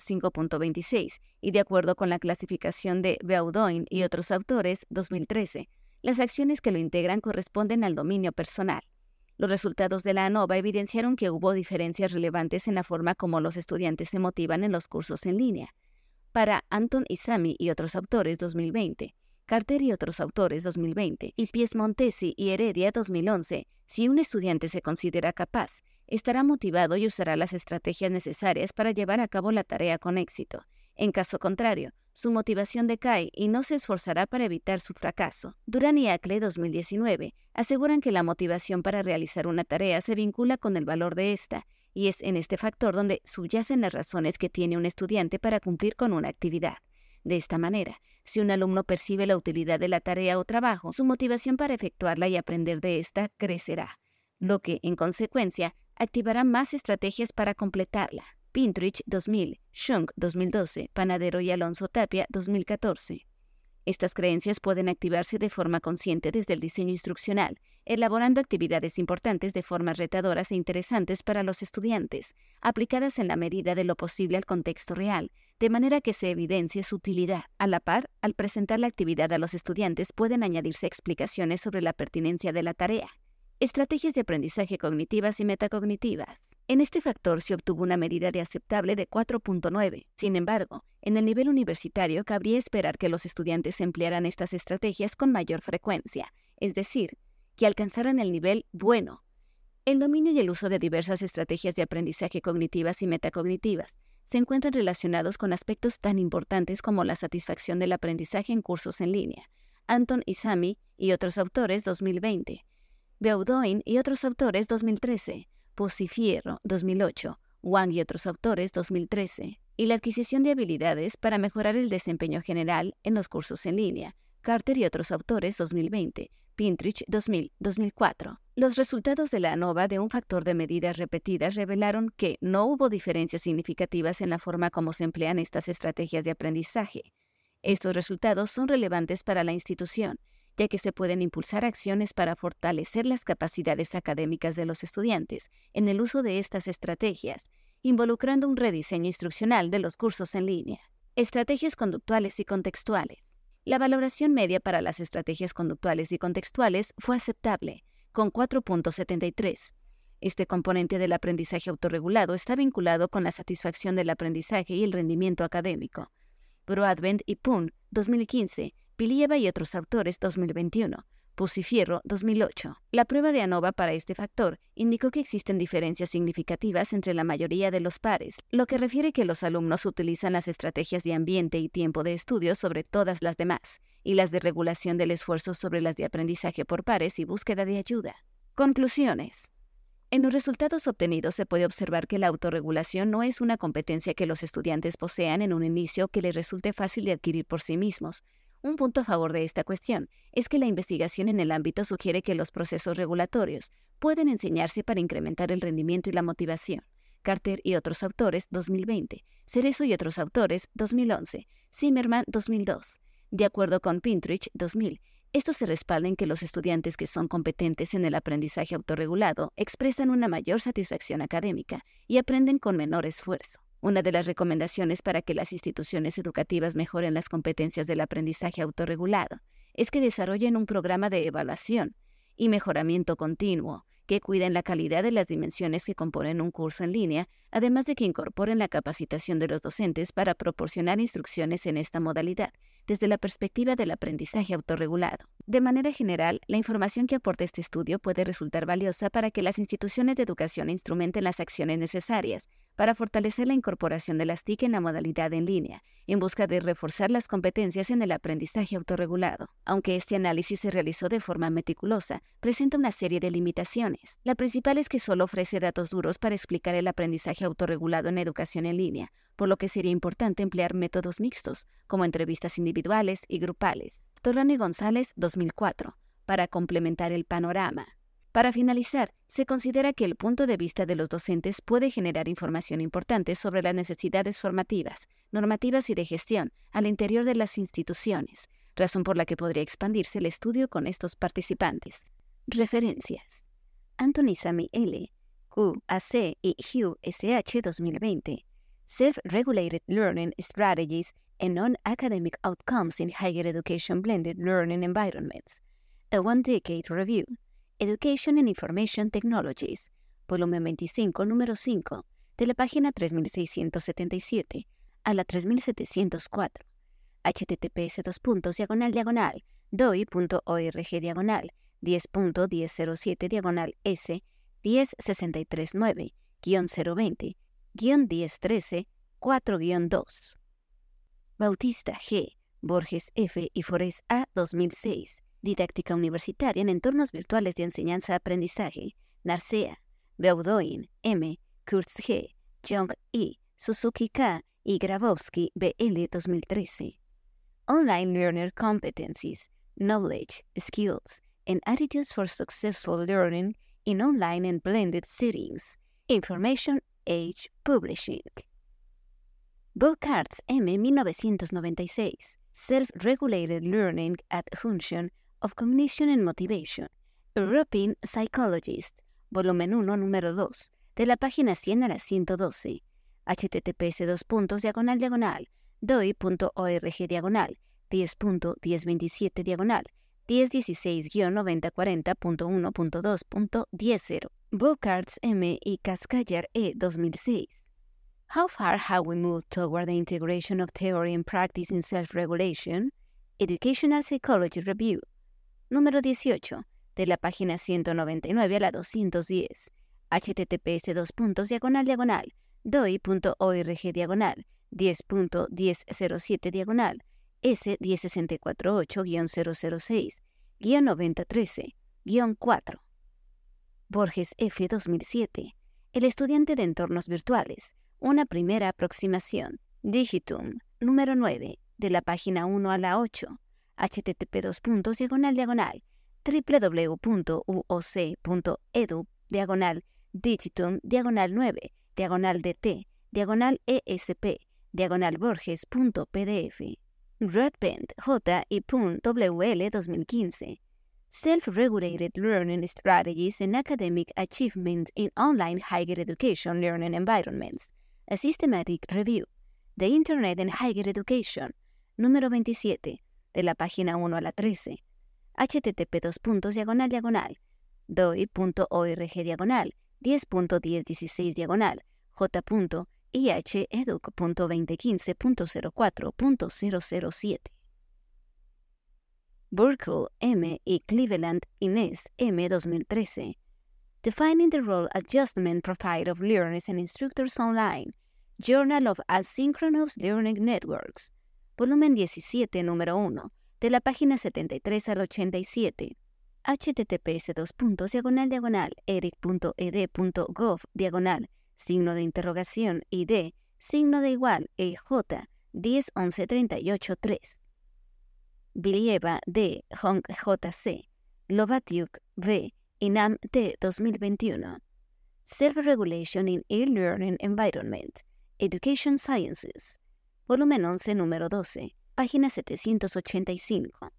5.26, y de acuerdo con la clasificación de Beaudoin y otros autores, 2013, las acciones que lo integran corresponden al dominio personal. Los resultados de la ANOVA evidenciaron que hubo diferencias relevantes en la forma como los estudiantes se motivan en los cursos en línea. Para Anton Isami y otros autores, 2020, Carter y otros autores, 2020, y Piesmontesi y Heredia, 2011, si un estudiante se considera capaz, estará motivado y usará las estrategias necesarias para llevar a cabo la tarea con éxito. En caso contrario, su motivación decae y no se esforzará para evitar su fracaso. Duran y Acle, 2019, aseguran que la motivación para realizar una tarea se vincula con el valor de esta, y es en este factor donde subyacen las razones que tiene un estudiante para cumplir con una actividad. De esta manera, si un alumno percibe la utilidad de la tarea o trabajo, su motivación para efectuarla y aprender de esta crecerá, lo que, en consecuencia, activará más estrategias para completarla. Pintrich, 2000, Schunk, 2012, Panadero y Alonso Tapia, 2014. Estas creencias pueden activarse de forma consciente desde el diseño instruccional, elaborando actividades importantes de formas retadoras e interesantes para los estudiantes, aplicadas en la medida de lo posible al contexto real, de manera que se evidencie su utilidad. A la par, al presentar la actividad a los estudiantes pueden añadirse explicaciones sobre la pertinencia de la tarea. Estrategias de aprendizaje cognitivas y metacognitivas. En este factor se obtuvo una medida de aceptable de 4.9. Sin embargo, en el nivel universitario cabría esperar que los estudiantes emplearan estas estrategias con mayor frecuencia, es decir, que alcanzaran el nivel bueno. El dominio y el uso de diversas estrategias de aprendizaje cognitivas y metacognitivas se encuentran relacionados con aspectos tan importantes como la satisfacción del aprendizaje en cursos en línea. Anton Isami y otros autores, 2020. Beaudoin y otros autores, 2013. Pusifierro, 2008, Wang y otros autores, 2013, y la adquisición de habilidades para mejorar el desempeño general en los cursos en línea, Carter y otros autores, 2020, Pintrich, 2000, 2004. Los resultados de la ANOVA de un factor de medidas repetidas revelaron que no hubo diferencias significativas en la forma como se emplean estas estrategias de aprendizaje. Estos resultados son relevantes para la institución, ya que se pueden impulsar acciones para fortalecer las capacidades académicas de los estudiantes en el uso de estas estrategias, involucrando un rediseño instruccional de los cursos en línea. Estrategias conductuales y contextuales. La valoración media para las estrategias conductuales y contextuales fue aceptable, con 4.73. Este componente del aprendizaje autorregulado está vinculado con la satisfacción del aprendizaje y el rendimiento académico. Broadbent y Pun, 2015, Pilieva y otros autores, 2021, Pusifierro, 2008. La prueba de ANOVA para este factor indicó que existen diferencias significativas entre la mayoría de los pares, lo que refiere que los alumnos utilizan las estrategias de ambiente y tiempo de estudio sobre todas las demás, y las de regulación del esfuerzo sobre las de aprendizaje por pares y búsqueda de ayuda. Conclusiones. En los resultados obtenidos se puede observar que la autorregulación no es una competencia que los estudiantes posean en un inicio que les resulte fácil de adquirir por sí mismos. Un punto a favor de esta cuestión es que la investigación en el ámbito sugiere que los procesos regulatorios pueden enseñarse para incrementar el rendimiento y la motivación. Carter y otros autores, 2020. Cerezo y otros autores, 2011. Zimmerman, 2002. De acuerdo con Pintrich, 2000. Esto se respalda en que los estudiantes que son competentes en el aprendizaje autorregulado expresan una mayor satisfacción académica y aprenden con menor esfuerzo. Una de las recomendaciones para que las instituciones educativas mejoren las competencias del aprendizaje autorregulado es que desarrollen un programa de evaluación y mejoramiento continuo que cuiden la calidad de las dimensiones que componen un curso en línea, además de que incorporen la capacitación de los docentes para proporcionar instrucciones en esta modalidad, desde la perspectiva del aprendizaje autorregulado. De manera general, la información que aporta este estudio puede resultar valiosa para que las instituciones de educación instrumenten las acciones necesarias para fortalecer la incorporación de las TIC en la modalidad en línea, en busca de reforzar las competencias en el aprendizaje autorregulado. Aunque este análisis se realizó de forma meticulosa, presenta una serie de limitaciones. La principal es que solo ofrece datos duros para explicar el aprendizaje autorregulado en educación en línea, por lo que sería importante emplear métodos mixtos, como entrevistas individuales y grupales. Torrano y González, 2004, para complementar el panorama. Para finalizar, se considera que el punto de vista de los docentes puede generar información importante sobre las necesidades formativas, normativas y de gestión al interior de las instituciones, razón por la que podría expandirse el estudio con estos participantes. Referencias: Anthony Sami L., UAC y Hugh SH 2020. Self-Regulated Learning Strategies and Non-Academic Outcomes in Higher Education Blended Learning Environments. A One-Decade Review. Education and Information Technologies, volumen 25, número 5, de la página 3677 a la 3704. https://doi.org/1010-1013-1020-1013-4-2. Bautista G., Borges F. y Forés A. 2006. Didáctica universitaria en entornos virtuales de enseñanza-aprendizaje. Narcea, Beaudoin M., Kurtz G., Young E., Suzuki K. y Grabowski B.L. 2013. Online Learner Competencies, Knowledge, Skills, and Attitudes for Successful Learning in Online and Blended Settings. Information Age Publishing. Burkhardt M. 1996. Self-Regulated Learning at Function of Cognition and Motivation. European Psychologist, volumen 1, número 2, de la página 100 a la 112. https://doi.org/1016-9040.1.2.10. Burkhardt M. y Cascallar E. 2006. How far have we moved toward the integration of theory and practice in self-regulation? Educational Psychology Review, número 18, de la página 199 a la 210. https://doi.org/10.1007-10-1068-006-9013-4. Borges F. 2007. El estudiante de entornos virtuales. Una primera aproximación. Digitum, número 9, de la página 1 a la 8. http://www.uoc.edu/digitum-dt/digital-esp/borges.pdf. Radbent J. y Pun WL 2015. Self-Regulated Learning Strategies and Academic Achievement in Online Higher Education Learning Environments. A Systematic Review. The Internet and Higher Education, número 27, de la página 1 a la 13. http://doi.org/1010-10.1016-j.ih-educ.2015.04.007. Burkle M. y Cleveland Inés M. 2013. Defining the Role Adjustment Profile of Learners and Instructors Online. Journal of Asynchronous Learning Networks. Volumen 17, número 1, de la página 73 al 87. https://eric.ed.gov/signo de interrogación id EJ 10.11.38.3. Bilieva D. Hong J.C. Lovatiuk V. Inam T. 2021. Self-Regulation in E-Learning Environment. Education Sciences. Volumen 11, número 12, página 785.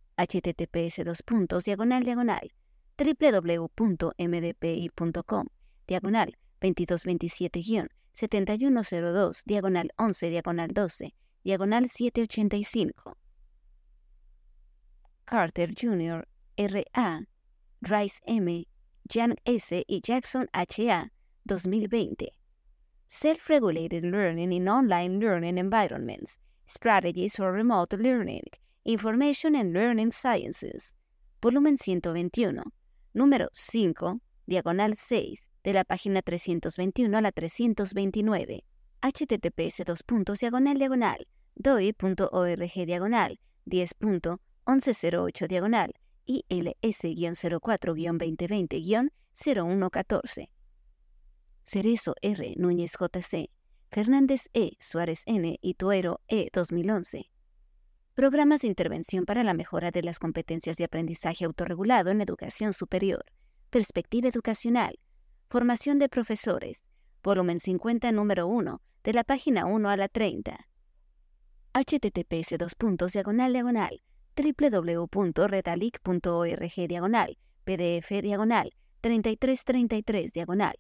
https://www.mdpi.com, /2227-7102-12, /785. Carter Jr., R.A., Rice M., Yang S. y Jackson H.A., 2020. Self-Regulated Learning in Online Learning Environments, Strategies for Remote Learning, Information and Learning Sciences, volumen 121, número 5, diagonal 6, de la página 321 a la 329, https:// doi.org /10.1108 ILS-04-2020-0114. Cerezo R. Núñez J.C., Fernández E. Suárez N. y Tuero E. 2011. Programas de intervención para la mejora de las competencias de aprendizaje autorregulado en educación superior. Perspectiva educacional. Formación de profesores. Volumen 50, número 1, de la página 1 a la 30. https:// www.redalic.org /pdf 3333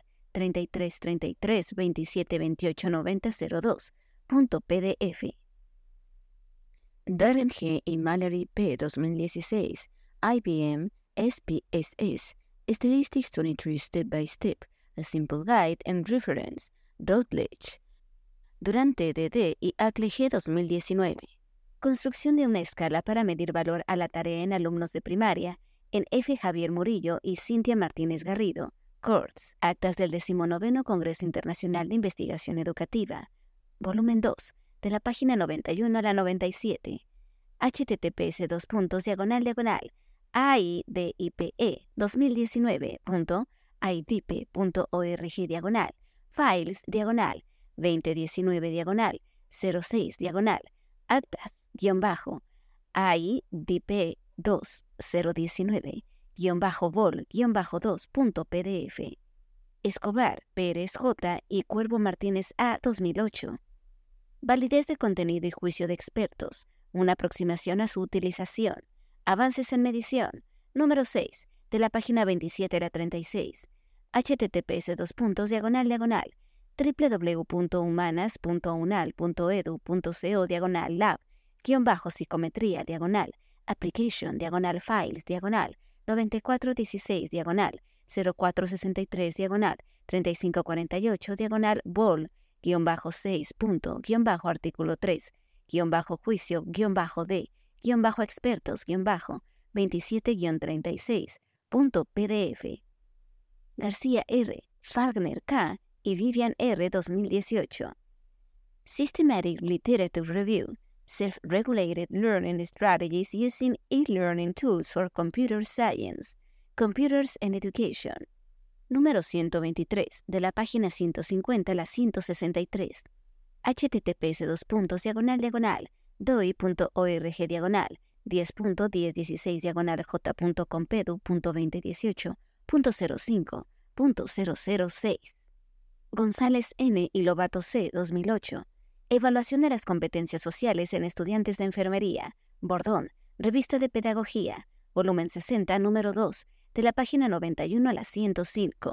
3333 2728 90 02.pdf. Darren G. y Mallory P. 2016. IBM SPSS Statistics 23 Step by Step, A Simple Guide and Reference, Routledge. Durante DD y ACLE G. 2019. Construcción de una escala para medir valor a la tarea en alumnos de primaria, en F. Javier Murillo y Cintia Martínez Garrido, CORTS, Actas del 19º Congreso Internacional de Investigación Educativa, volumen 2, de la página 91 a la 97, https:// AIDIPE 2019.aidipe.org files 2019 06 actas AIDP 2019 vol 2.pdf. Escobar, Pérez J. y Cuervo Martínez A. 2008. Validez de contenido y juicio de expertos. Una aproximación a su utilización. Avances en medición. Número 6, de la página 27 a la 36. https:// www.humanas.unal.edu.co /lab-psicometría application files 9416 0463 3548 vol -6. artículo 3 juicio d expertos 27-36.pdf. García R., Fagner K. y Vivian R. 2018. Systematic Literature Review, Self-Regulated Learning Strategies Using E-Learning Tools for Computer Science, Computers and Education, número 123, de la página 150 a la 163, https:// doi.org 10.1016 j.compedu.2018.05.006. González N. y Lobato C. 2008. Evaluación de las competencias sociales en estudiantes de enfermería. Bordón. Revista de Pedagogía. Volumen 60, número 2, de la página 91 a la 105.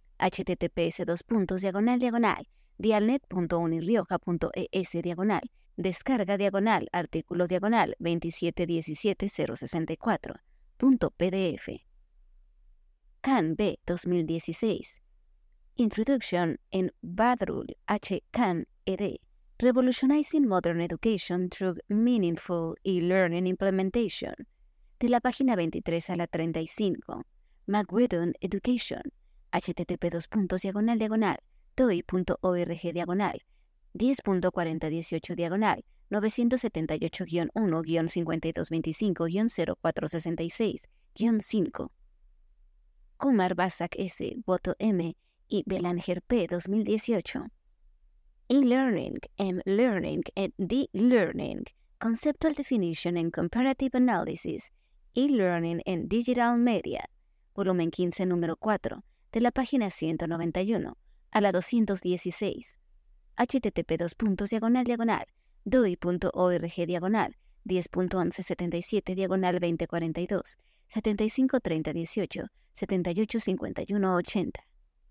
https:// dialnet.unirrioja.es descarga artículo 2717064.pdf. Can B. 2016. Introduction in Badrul H. Can ed. Revolutionizing Modern Education Through Meaningful E-Learning Implementation, de la página 23 a la 35. McGuigan Education, http:// doi.org 10.4018 978-1-5225-0466-5. Kumar Basak S., Boto M. y Belanger P. 2018. E-Learning, M-Learning, and D-Learning, Conceptual Definition and Comparative Analysis, E-Learning and Digital Media, volumen 15, número 4, de la página 191 a la 216, http:// doi.org 10.1177 2042 753018 785180.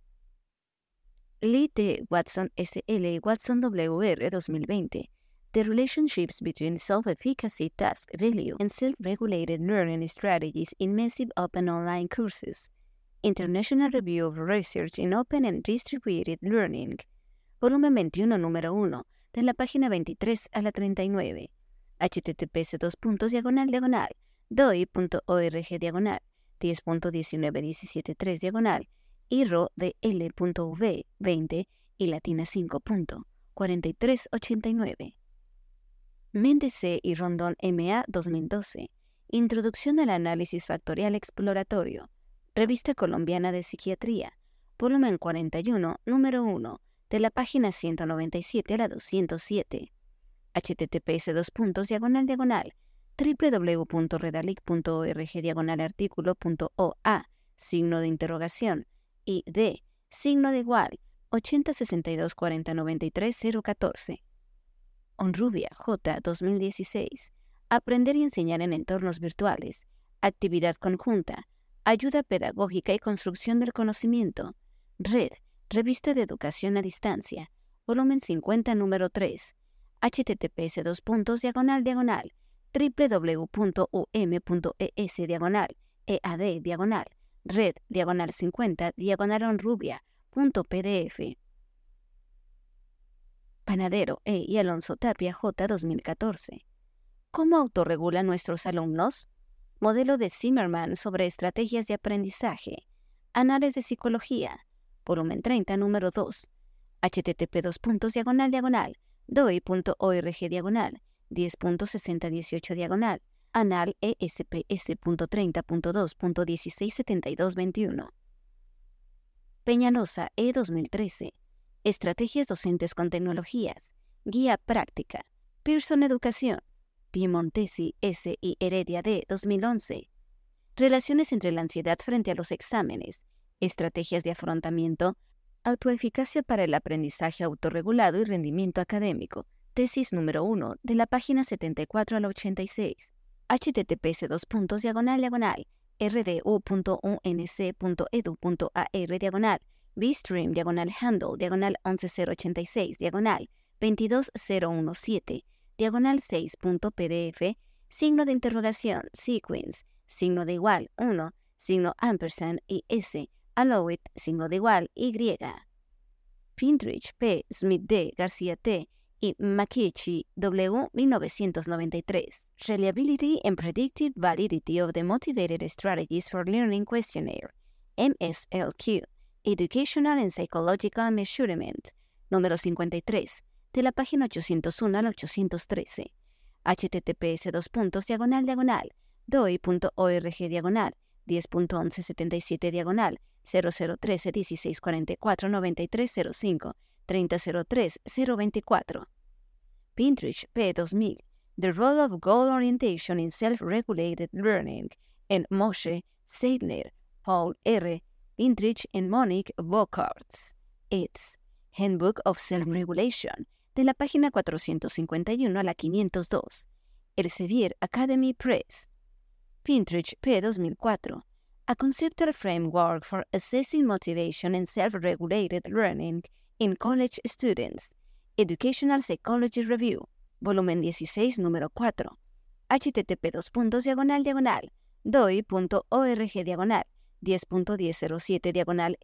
Lee T. Watson S.L. y Watson W.R. 2020. The Relationships Between Self-Efficacy, Task Value, and Self-Regulated Learning Strategies in Massive Open Online Courses. International Review of Research in Open and Distributed Learning, volumen 21, número 1, de la página 23 a la 39, https://doi.org /10.19.17.3 IRO de L.V 20 y latina 5.4389. Méndez C. y Rondón M.A. 2012. Introducción al análisis factorial exploratorio. Revista Colombiana de Psiquiatría. Volumen 41, número 1, de la página 197 a la 207. https:// www.redalic.org /artículo.oa signo de ID signo de igual 80624093 Honrubia J. 2016. Aprender y enseñar en entornos virtuales. Actividad conjunta. Ayuda pedagógica y construcción del conocimiento. Red. Revista de Educación a Distancia. Volumen 50, número 3. https:// www.um.es /EAD red /50 honrubia.pdf. Panadero E. y Alonso Tapia J. 2014. ¿Cómo autorregulan nuestros alumnos? Modelo de Zimmerman sobre estrategias de aprendizaje. Anales de Psicología. Volumen 30, número 2. http:// doi.org /10.6018 anal ESPS.30.2.167221. Peñalosa E. 2013. Estrategias docentes con tecnologías. Guía práctica. Pearson Educación. Piemontesi S. y Heredia D. 2011. Relaciones entre la ansiedad frente a los exámenes. Estrategias de afrontamiento. Autoeficacia para el aprendizaje autorregulado y rendimiento académico. Tesis número 1, de la página 74 a la 86. https:// rdu.unc.edu.ar vstream handle 11086 22017 6.pdf signo de interrogación sequence signo de igual 1 signo ampersand y s allowit signo de igual y. Pintrich P. Smith D. García T. y Makichi W. 1993. Reliability and Predictive Validity of the Motivated Strategies for Learning Questionnaire, MSLQ, Educational and Psychological Measurement, número 53, de la página 801 al 813. https:// doi.org /10.1177 0013 1644 9305 3003 024. Pintrich P. 2000. The Role of Goal Orientation in Self-Regulated Learning, en Moshe Seidler, Paul R. Pintrich and Monique Bocarts. Eds. Handbook of Self-Regulation, de la página 451 a la 502. Elsevier Academy Press. Pintrich P. 2004. A Conceptual Framework for Assessing Motivation and Self-Regulated Learning in College Students. Educational Psychology Review. Volumen 16, número 4. http:// doi.org /10.1007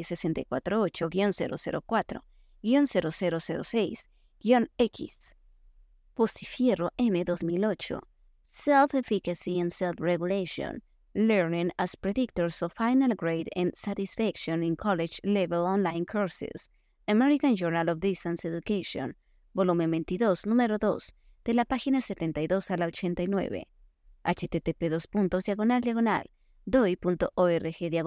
S10648 004 0006 Pusifierro M. 2008. Self-Efficacy and Self-Regulation. Learning as Predictors of Final Grade and Satisfaction in College-Level Online Courses. American Journal of Distance Education. Volumen 22, número 2, de la página 72 a la 89. http:// doi.org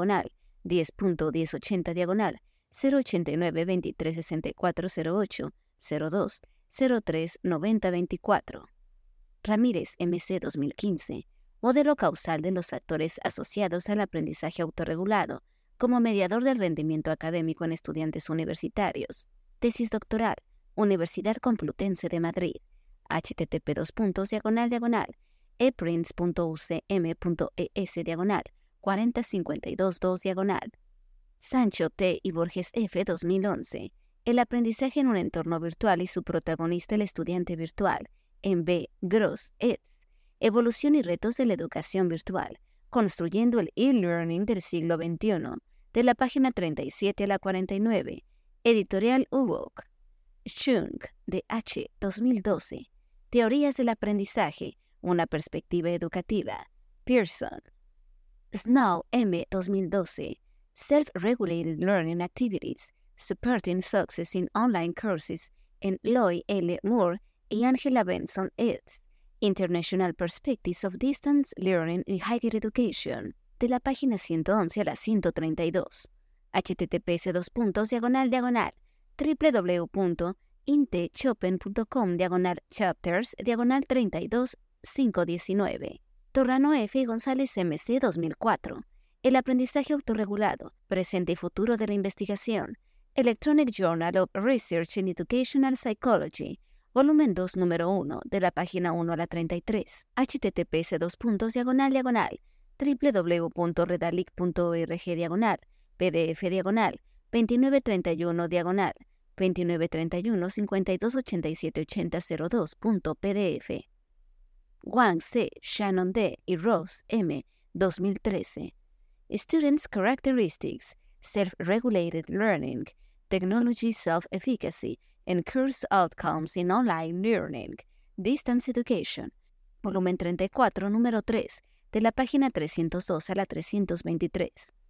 /10.1080 089 23 64 08 02 03 90 24. Ramírez MC 2015. Modelo causal de los factores asociados al aprendizaje autorregulado como mediador del rendimiento académico en estudiantes universitarios. Tesis doctoral. Universidad Complutense de Madrid. http:// eprints.ucm.es /40522 Sancho T. y Borges F. 2011. El aprendizaje en un entorno virtual y su protagonista el estudiante virtual. En B. Gross, eds. Evolución y retos de la educación virtual. Construyendo el e-learning del siglo XXI, de la página 37 a la 49, editorial UBOC. Chung, de H. 2012. Teorías del aprendizaje, una perspectiva educativa. Pearson. Snow, M. 2012. Self-Regulated Learning Activities, Supporting Success in Online Courses, en Loy L. Moore y Angela Benson eds. International Perspectives of Distance Learning in Higher Education, de la página 111 a la 132. https://diagonal www.intechopen.com/chapters/32519. Torrano F. y González MC 2004. El aprendizaje autorregulado, presente y futuro de la investigación. Electronic Journal of Research in Educational Psychology, volumen 2, número 1, de la página 1 a la 33. https://redalic.org/pdf/2931-52878002.pdf. Wang C., Shannon D. y Rose M. 2013. Students' Characteristics, Self-Regulated Learning, Technology Self-Efficacy, and Course Outcomes in Online Learning, Distance Education, volumen 34, número 3, de la página 302 a la 323.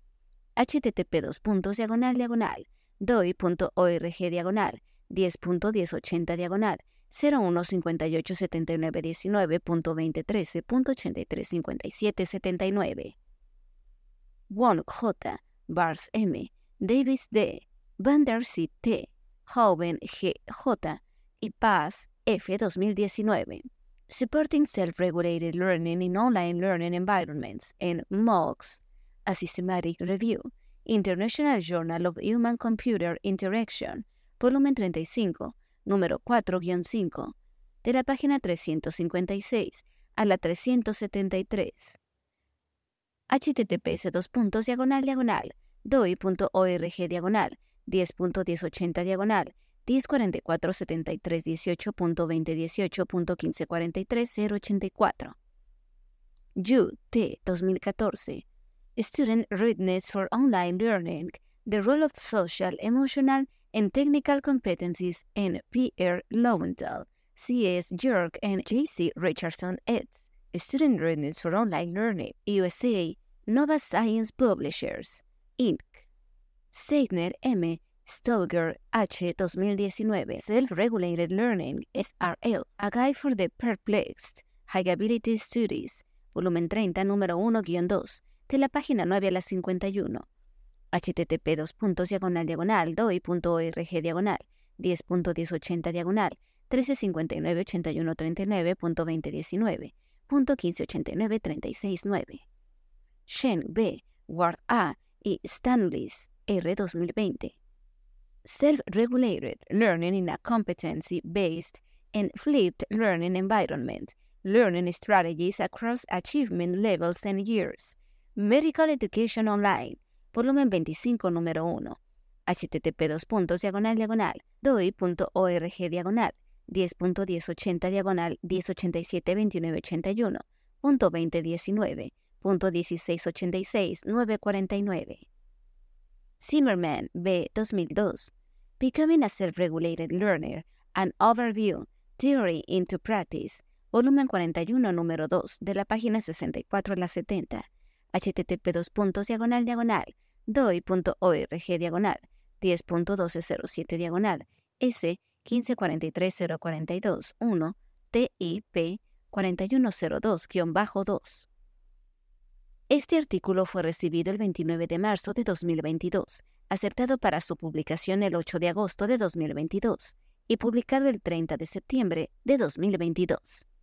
http://doi.org/10.1080/1001581919.2013.835779. Wong J., Bars M., Davis D., Van der Zee T., Houben G. J. y Paz F. 2019. Supporting Self-Regulated Learning in Online Learning Environments en MOOCs, A Systematic Review, International Journal of Human-Computer Interaction, volumen 35, número 4-5, de la página 356 a la 373. https://doi.org/10.1080/10.108318.2018.1543-084. Yu T. 2014. Student Readiness for Online Learning, The Role of Social, Emotional, and Technical Competencies in P.R. Lowenthal, C.S. York, and J.C. Richardson eds. Student Readiness for Online Learning, USA, Nova Science Publishers, Inc. Seidner M., Stoger H. 2019. Self-Regulated Learning, SRL, A Guide for the Perplexed, High Ability Studies, volumen 30, número 1-2, de la página 9 a la 51. http://doi.org/10.1080/10.108039.2019.158936.9. Shen B., Ward A. y Stanlis R. 2020. Self-Regulated Learning in a Competency-Based and Flipped Learning Environment, Learning Strategies Across Achievement Levels and Years, Medical Education Online, volumen 25, número 1. http://doi.org/10.1080/10.108729.2019.1686-949. Zimmerman B. 2002. Becoming a Self-Regulated Learner, An Overview, Theory into Practice, volumen 41, número 2, de la página 64 a la 70. http://doi.org/10.1207/ S1543042-1 TIP 4102-2. Este artículo fue recibido el 29 de marzo de 2022, aceptado para su publicación el 8 de agosto de 2022 y publicado el 30 de septiembre de 2022.